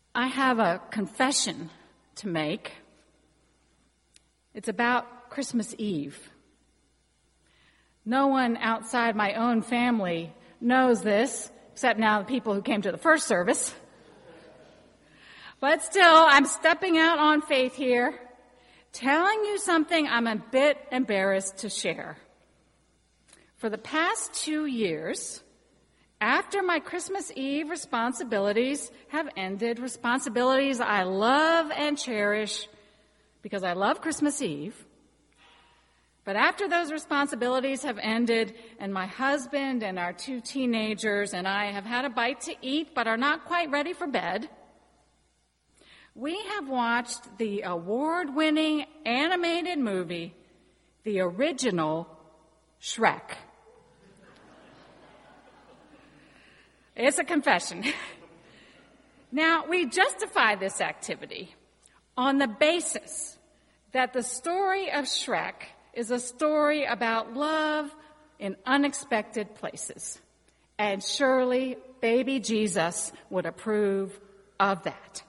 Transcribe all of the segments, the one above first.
I have a confession to make. It's about Christmas Eve. No one outside my own family knows this, except now the people who came to the first service. But still, I'm stepping out on faith here, telling you something I'm a bit embarrassed to share. For the past 2 years, after my Christmas Eve responsibilities have ended, responsibilities I love and cherish because I love Christmas Eve, but after those responsibilities have ended and my husband and our 2 teenagers and I have had a bite to eat but are not quite ready for bed, we have watched the award-winning animated movie, the original Shrek. It's a confession. Now, we justify this activity on the basis that the story of Shrek is a story about love in unexpected places. And surely baby Jesus would approve of that.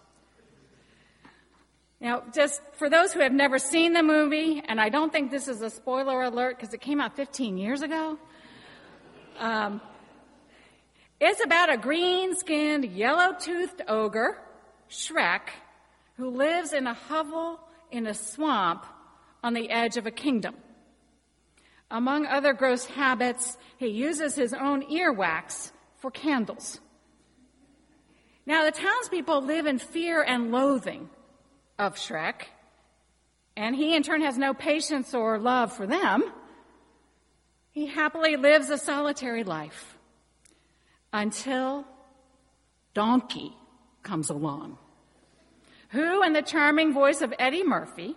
Now, just for those who have never seen the movie, and I don't think this is a spoiler alert because it came out 15 years ago, it's about a green-skinned, yellow-toothed ogre, Shrek, who lives in a hovel in a swamp on the edge of a kingdom. Among other gross habits, he uses his own earwax for candles. Now, the townspeople live in fear and loathing of Shrek, and he in turn has no patience or love for them. He happily lives a solitary life until Donkey comes along, who, in the charming voice of Eddie Murphy,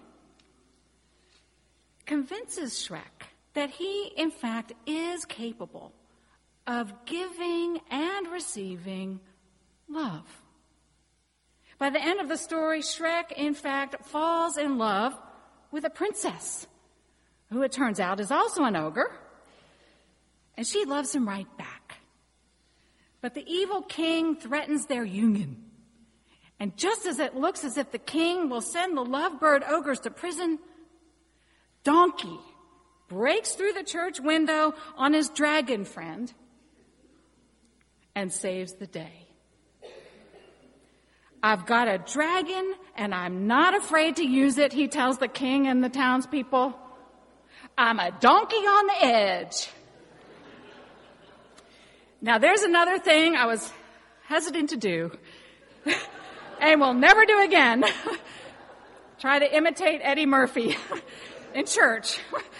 convinces Shrek that he, in fact, is capable of giving and receiving love. By the end of the story, Shrek, in fact, falls in love with a princess, who it turns out is also an ogre, and she loves him right back. But the evil king threatens their union. And just as it looks as if the king will send the lovebird ogres to prison, Donkey breaks through the church window on his dragon friend and saves the day. I've got a dragon, and I'm not afraid to use it, he tells the king and the townspeople. I'm a donkey on the edge. Now, there's another thing I was hesitant to do and will never do again. Try to imitate Eddie Murphy in church.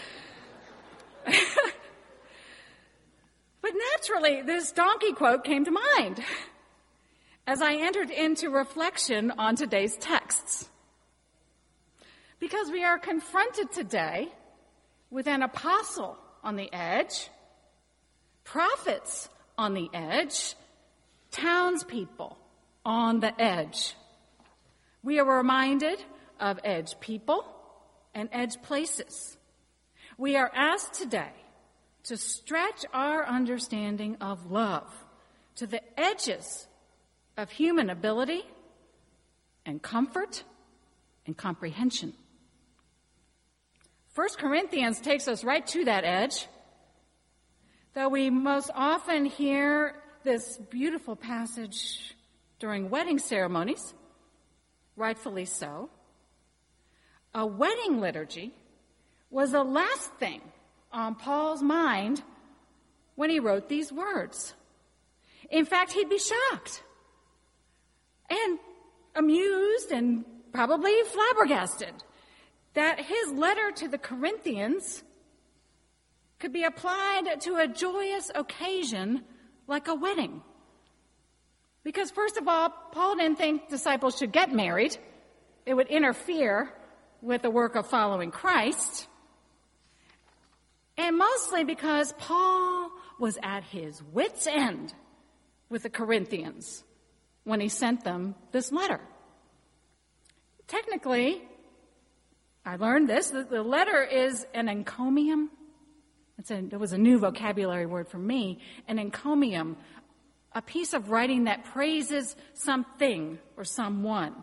But naturally, this donkey quote came to mind as I entered into reflection on today's texts. Because we are confronted today with an apostle on the edge, prophets on the edge, townspeople on the edge. We are reminded of edge people and edge places. We are asked today to stretch our understanding of love to the edges of human ability and comfort and comprehension. 1 Corinthians takes us right to that edge. Though we most often hear this beautiful passage during wedding ceremonies, rightfully so, a wedding liturgy was the last thing on Paul's mind when he wrote these words. In fact, he'd be shocked and amused and probably flabbergasted that his letter to the Corinthians could be applied to a joyous occasion like a wedding. Because first of all, Paul didn't think disciples should get married. It would interfere with the work of following Christ. And mostly because Paul was at his wit's end with the Corinthians when he sent them this letter. Technically, I learned this, that the letter is an encomium. It was a new vocabulary word for me, an encomium, a piece of writing that praises something or someone.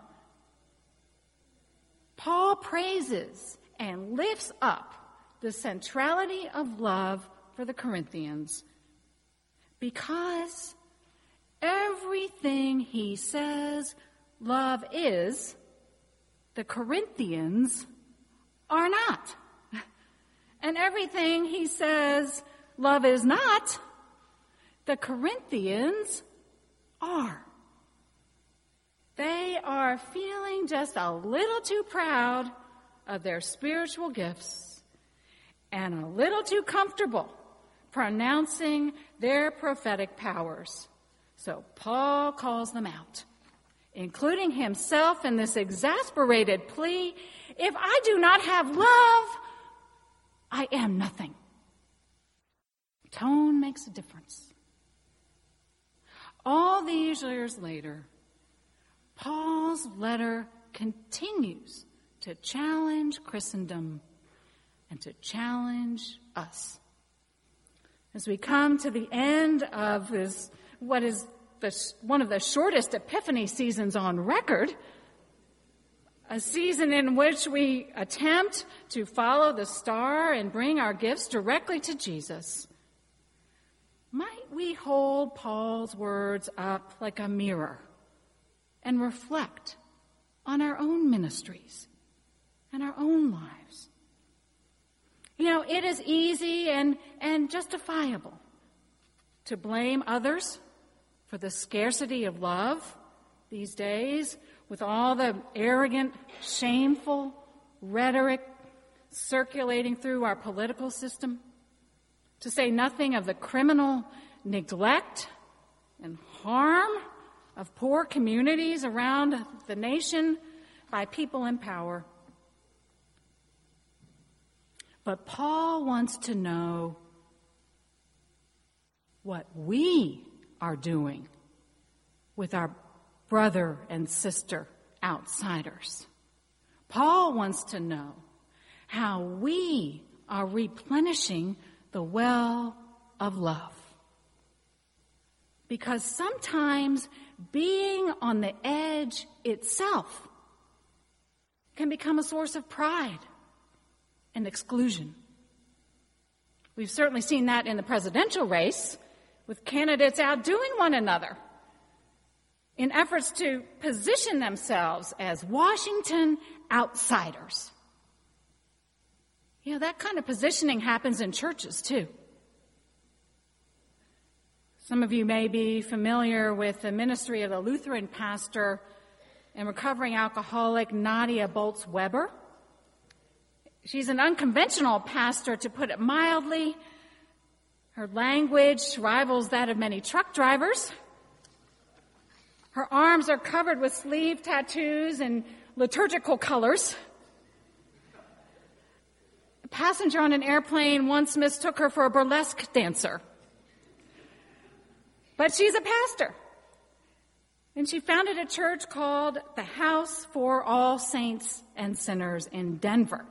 Paul praises and lifts up the centrality of love for the Corinthians because everything he says love is, the Corinthians are not. And everything he says love is not, the Corinthians are. They are feeling just a little too proud of their spiritual gifts and a little too comfortable pronouncing their prophetic powers. So Paul calls them out, including himself in this exasperated plea, if I do not have love, I am nothing. Tone makes a difference. All these years later, Paul's letter continues to challenge Christendom and to challenge us. As we come to the end of this, what is one of the shortest Epiphany seasons on record, a season in which we attempt to follow the star and bring our gifts directly to Jesus, might we hold Paul's words up like a mirror and reflect on our own ministries and our own lives? You know, it is easy and justifiable to blame others for the scarcity of love these days, with all the arrogant, shameful rhetoric circulating through our political system, to say nothing of the criminal neglect and harm of poor communities around the nation by people in power. But Paul wants to know what we are doing with our brother and sister outsiders. Paul wants to know how we are replenishing the well of love. Because sometimes being on the edge itself can become a source of pride and exclusion. We've certainly seen that in the presidential race, with candidates outdoing one another in efforts to position themselves as Washington outsiders. You know, that kind of positioning happens in churches, too. Some of you may be familiar with the ministry of the Lutheran pastor and recovering alcoholic Nadia Bolz-Weber. She's an unconventional pastor, to put it mildly. Her language rivals that of many truck drivers. Her arms are covered with sleeve tattoos and liturgical colors. A passenger on an airplane once mistook her for a burlesque dancer. But she's a pastor. And she founded a church called the House for All Saints and Sinners in Denver.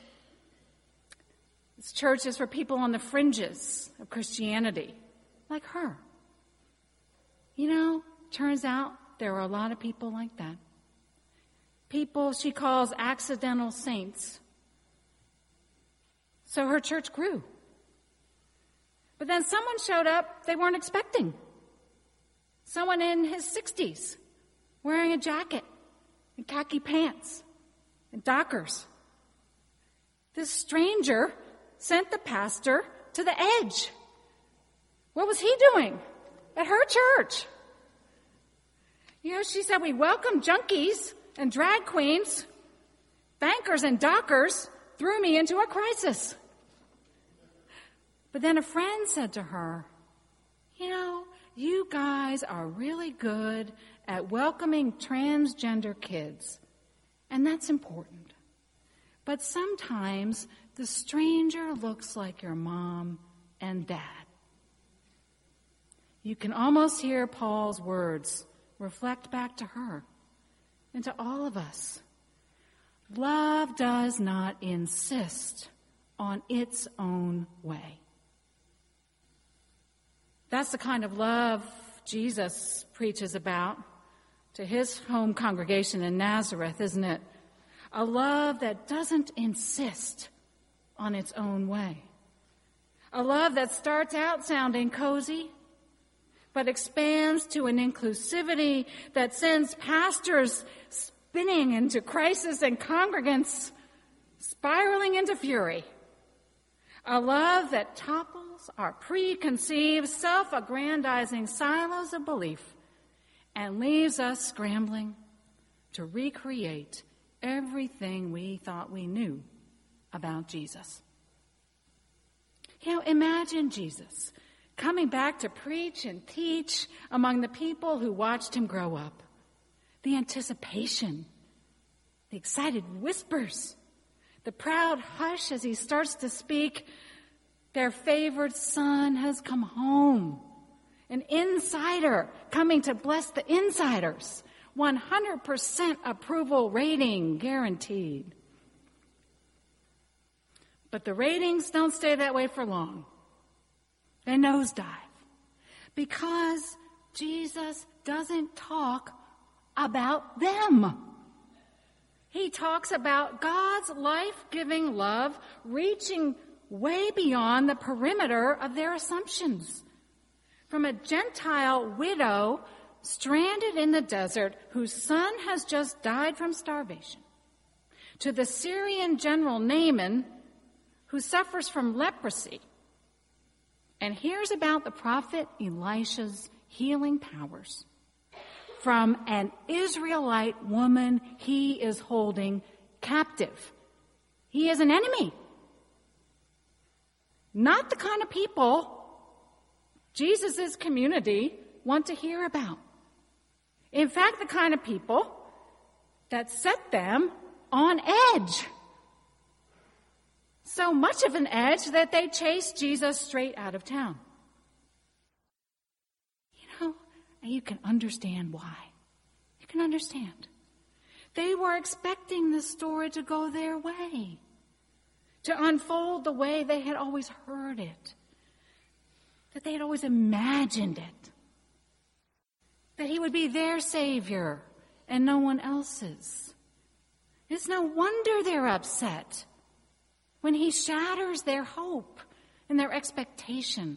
This church is for people on the fringes of Christianity, like her. You know, turns out there are a lot of people like that. People she calls accidental saints. So her church grew. But then someone showed up they weren't expecting. Someone in his 60s, wearing a jacket and khaki pants and Dockers. This stranger sent the pastor to the edge. What was he doing at her church? You know, she said, we welcome junkies and drag queens. Bankers and dockers threw me into a crisis. But then a friend said to her, you know, you guys are really good at welcoming transgender kids, and that's important. But sometimes the stranger looks like your mom and dad. You can almost hear Paul's words reflect back to her and to all of us. Love does not insist on its own way. That's the kind of love Jesus preaches about to his home congregation in Nazareth, isn't it? A love that doesn't insist on its own way. A love that starts out sounding cozy, but expands to an inclusivity that sends pastors spinning into crisis and congregants spiraling into fury. A love that topples our preconceived, self-aggrandizing silos of belief and leaves us scrambling to recreate everything we thought we knew about Jesus. Imagine Jesus coming back to preach and teach among the people who watched him grow up. The anticipation, the excited whispers, the proud hush as he starts to speak. Their favored son has come home. An insider coming to bless the insiders. 100% approval rating guaranteed. But the ratings don't stay that way for long. They nosedive. Because Jesus doesn't talk about them. He talks about God's life-giving love reaching way beyond the perimeter of their assumptions. From a Gentile widow stranded in the desert whose son has just died from starvation, to the Syrian general Naaman who suffers from leprosy and hears about the prophet Elisha's healing powers from an Israelite woman he is holding captive. He is an enemy. Not the kind of people Jesus' community want to hear about. In fact, the kind of people that set them on edge. So much of an edge that they chase Jesus straight out of town. You can understand why. You can understand. They were expecting the story to go their way, to unfold the way they had always heard it, that they had always imagined it, that he would be their Savior and no one else's. It's no wonder they're upset when he shatters their hope and their expectation.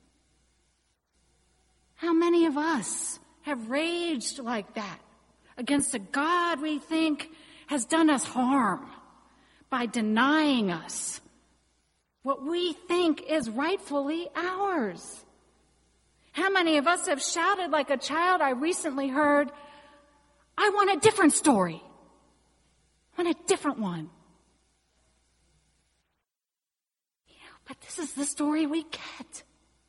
How many of us have raged like that against a God we think has done us harm by denying us what we think is rightfully ours? How many of us have shouted like a child I recently heard, "I want a different story. I want a different one." But this is the story we get.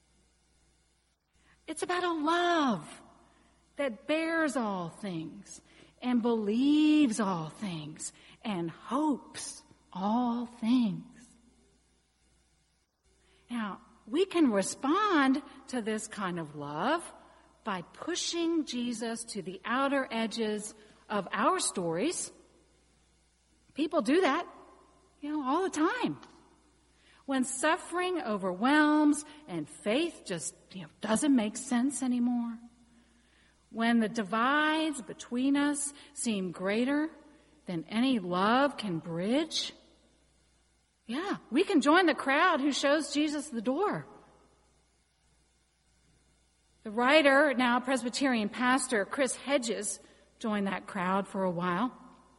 It's about a love that bears all things and believes all things and hopes all things. Now, we can respond to this kind of love by pushing Jesus to the outer edges of our stories. People do that, all the time. When suffering overwhelms and faith just, doesn't make sense anymore. When the divides between us seem greater than any love can bridge. Yeah, we can join the crowd who shows Jesus the door. The writer, now Presbyterian pastor, Chris Hedges, joined that crowd for a while.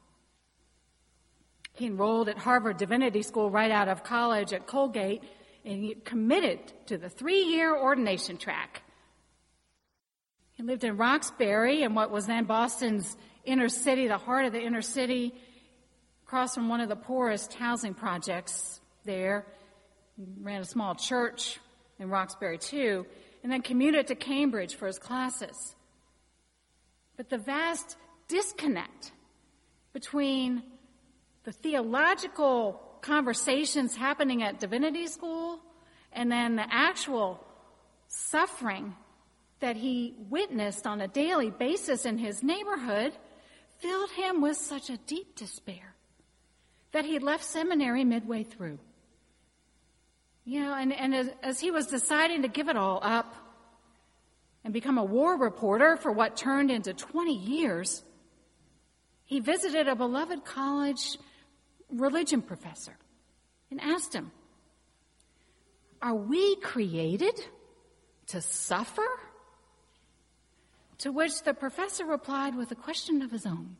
He enrolled at Harvard Divinity School right out of college at Colgate, and he committed to the 3-year ordination track. He lived in Roxbury, in what was then Boston's inner city, the heart of the inner city, across from one of the poorest housing projects there. He ran a small church in Roxbury, too, and then commuted to Cambridge for his classes. But the vast disconnect between the theological conversations happening at divinity school and then the actual suffering that he witnessed on a daily basis in his neighborhood filled him with such a deep despair that he left seminary midway through. And as he was deciding to give it all up, and become a war reporter for what turned into 20 years, he visited a beloved college religion professor and asked him, "Are we created to suffer?" To which the professor replied with a question of his own.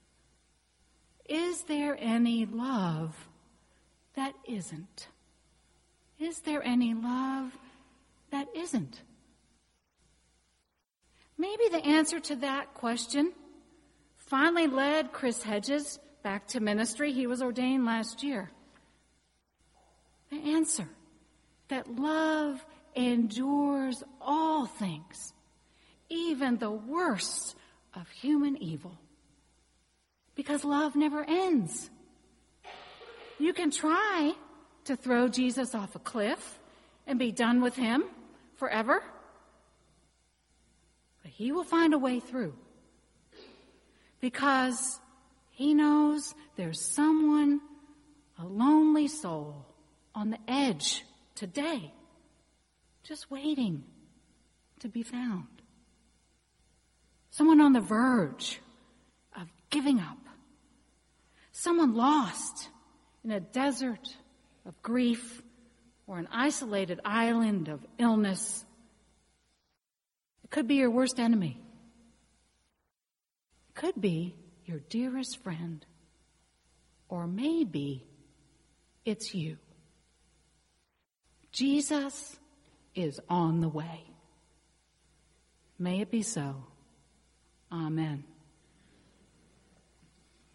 Is there any love that isn't? Is there any love that isn't? Maybe the answer to that question finally led Chris Hedges back to ministry. He was ordained last year. The answer that love endures all things, even the worst of human evil. Because love never ends. You can try to throw Jesus off a cliff and be done with him forever, but he will find a way through. Because he knows there's someone, a lonely soul, on the edge today, just waiting to be found. Someone on the verge of giving up. Someone lost in a desert of grief or an isolated island of illness. It could be your worst enemy. It could be your dearest friend. Or maybe it's you. Jesus is on the way. May it be so. Amen.